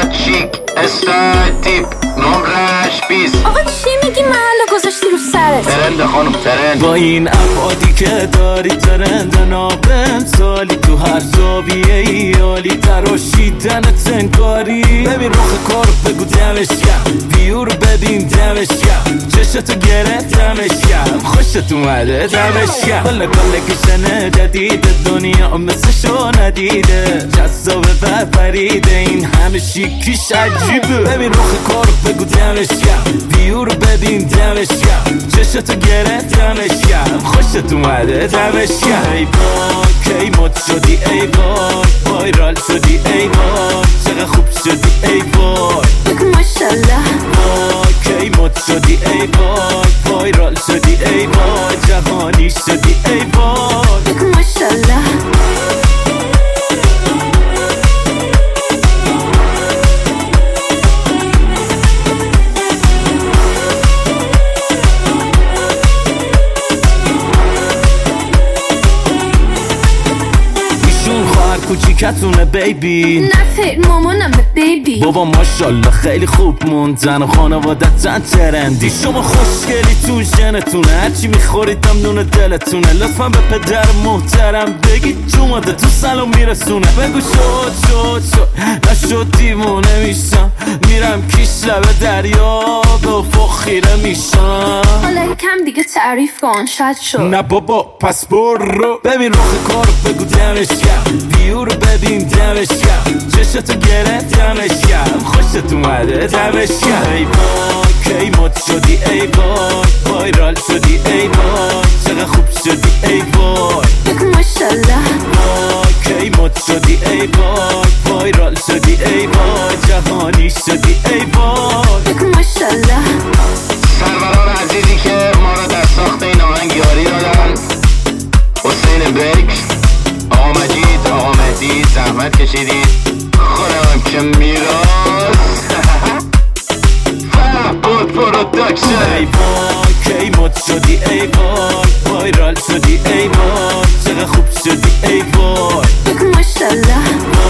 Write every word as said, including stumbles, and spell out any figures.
هات شیک استایل تیپ نمرش بیست. آقا چی میگی محله گذاشتی رو سرت؟ ترند خانم ترند. با این ابعادی که داری ترند نابم سالی تو هر زاویه ای عالی تراشیدنت انگاری. ببین رخ کار بگو دمش گرم ویو رو ببین دمش گرم چشتو گرفتمش گرم خوشت اومده دمش گرم کل کالکشن جدید دنیا مثلشو ندیده جذاب و پریده این همه شیکیش عجیبه. ببین رخ کار بگو دمش گرم ویو رو ببین دمش گرم چشتو گرفتمش گرم خوشت اومده دمش گرم. ای وای کی مد شدی ای وای وایرال شدی ای وای چقدر خوب شدی ای وای بگو ماشالله. وای کی مد شدی ای وای وایرال شدی ای وای جهانی شدی ای وای بگو ماشالله. کوچیکتونه بیبی نه خیر مامانمه بیبی. بابا ماشالله خیلی خوب موندن و خانوادتن ترندی. شما خوشگلی تو ژنتونه هرچی میخورید هم نون دلتونه. لطفا به پدر محترم بگید تو ماده تو سلام میرسونه. بگو شد شد شد نشد دیوونه میشم میرم کیش لبه دریا به افق خیره میشم. حالا یکم دیگه تعریف کن شاید شد. نه بابا پس برو ببین رخ کار بگو دمش گرم ویو رو ببین دمش گرم چشتو گرفتمش گرم خوشت اومده دمش گرم. ای وای کی مد شدی ای وای وایرال شدی ای وای چقدر خوب شدی ای وای بگو ماشالله. وای کی مد شدی ای وای وایرال شدی ای وای جهانی شدی ای وای بگو ماشالله. سروران عزیزی که ما را در ساخت این آهنگ یاری دادن حسین بکس، آقا مجید، آقا مهدی زحمت کشیدید. خودم که میراز فرهاد پروداکشن. ای وای کی مد شدی ای وای وایرال شدی ای وای چقدر خوب شدی ای وای بگو ماشالله.